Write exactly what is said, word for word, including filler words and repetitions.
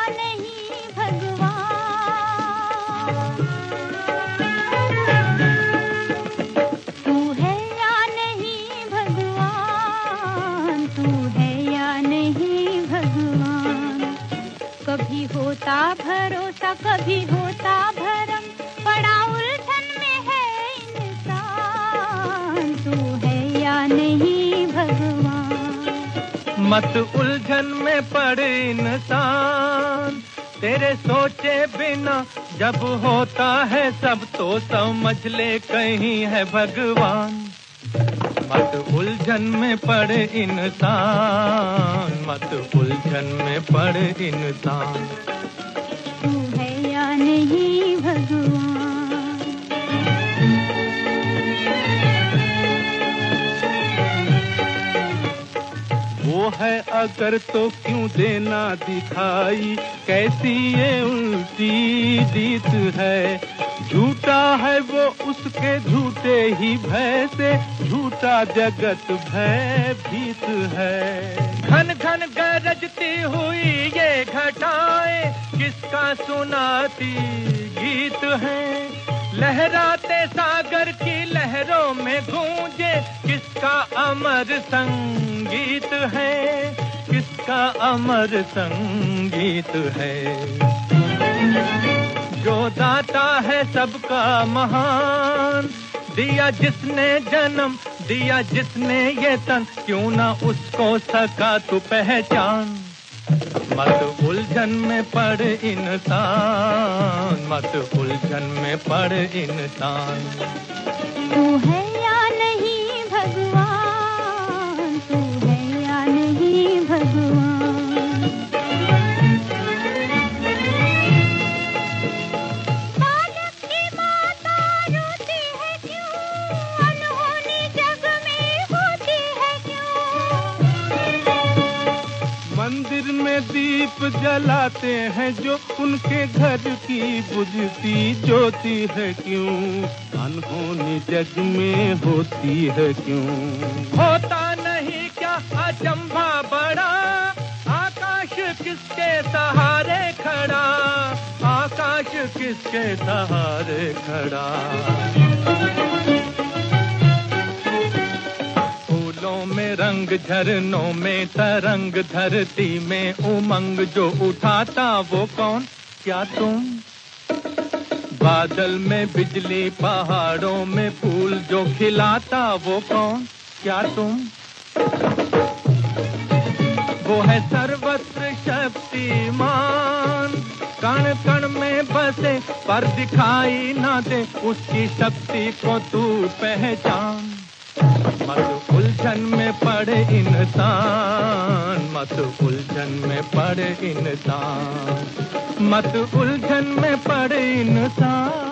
नहीं भगवान, तू है या नहीं भगवान, तू है या नहीं भगवान। कभी होता भरोसा कभी होता भरम, बड़ा उलझन में है इंसान, तू है या नहीं भगवान। मत उलझन में पड़े इंसान, तेरे सोचे बिना जब होता है सब तो समझ ले कहीं है भगवान। मत उलझन में पड़े इंसान, मत उलझन में पड़े इंसान, तू है या नहीं भगवान। वो है अगर तो क्यों देना दिखाई, कैसी ये उल्टी जीत है। झूठा है वो उसके झूठे ही भय से, झूठा जगत भयभीत है। घन घन गरजती हुई ये घटाएं किसका सुनाती गीत है। लहराते सागर की लहरों में गूंजे किसका अमर संगीत है, किसका अमर संगीत है। जो दाता है सबका महान, दिया जिसने जन्म दिया जिसने ये तन, क्यों ना उसको सका तू पहचान। मत उलझन में पड़ इंसान, मत उलझन में पड़ इंसान, तू है या नहीं भगवान, तू है या नहीं भगवान। बालक की माता रोती है क्यों, अनहोनी जग में होती है क्यों। मंदिर में दीप जलाते हैं जो, उनके घर की बुझती ज्योति है क्यों। अनहोनी जग में होती है क्यों। होता नहीं क्या अचंभा बड़ा, आकाश किसके सहारे खड़ा, आकाश किसके सहारे खड़ा। में रंग झरनों में तरंग, धरती में उमंग जो उठाता वो कौन, क्या तुम। बादल में बिजली पहाड़ों में फूल जो खिलाता वो कौन, क्या तुम। वो है सर्वत्र शक्तिमान, कण कण में बसे पर दिखाई ना दे, उसकी शक्ति को तू पहचान। मत उलझन में पड़े इंसान, मत उलझन में पड़े इंसान, मत उलझन में पड़े इंसान।